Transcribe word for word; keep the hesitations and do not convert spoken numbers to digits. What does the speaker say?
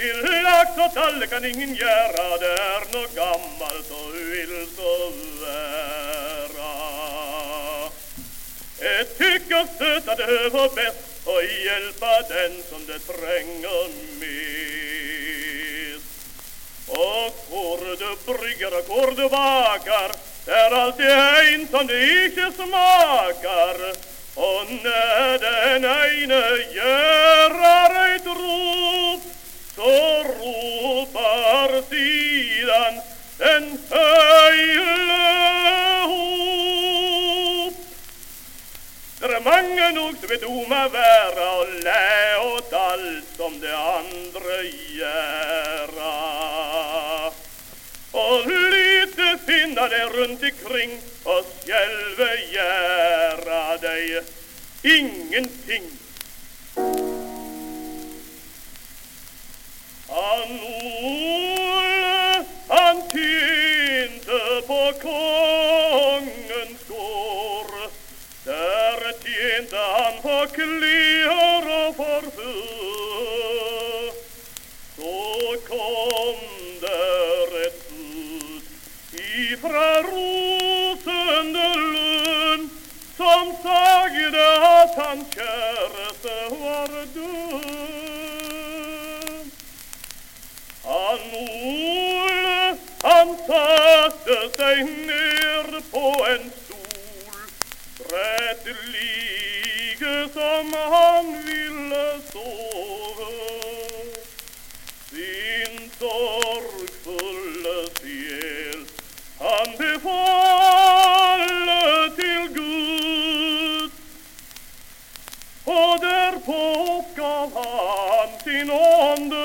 Till lax och tall kan ingen göra, det är något gammalt och vill så vära. Ett tyck och stöt att det var bäst och hjälpa den som det tränger mest. Och går du brygger och går du bakar, det är alltid en som det inte smakar. Och när den ene gör ett rop, så ropar sidan den höjlehop. Det är många nog som är doma vära och lä åt allt som de andra göra. Och lite finna dig runt omkring och själva göra dig ingenting. Han Olle, han tjänte på kongens gård. Där tjänte han på kläder och parfym. Så kom där ett bud ifrån Rosenlund som sagde att hans käraste var död. Han Olle, han satte sig ner på en stol, rättlige som han ville sova. Sin sorgfulla själ han befalle till Gud, och därpå gav han sin ande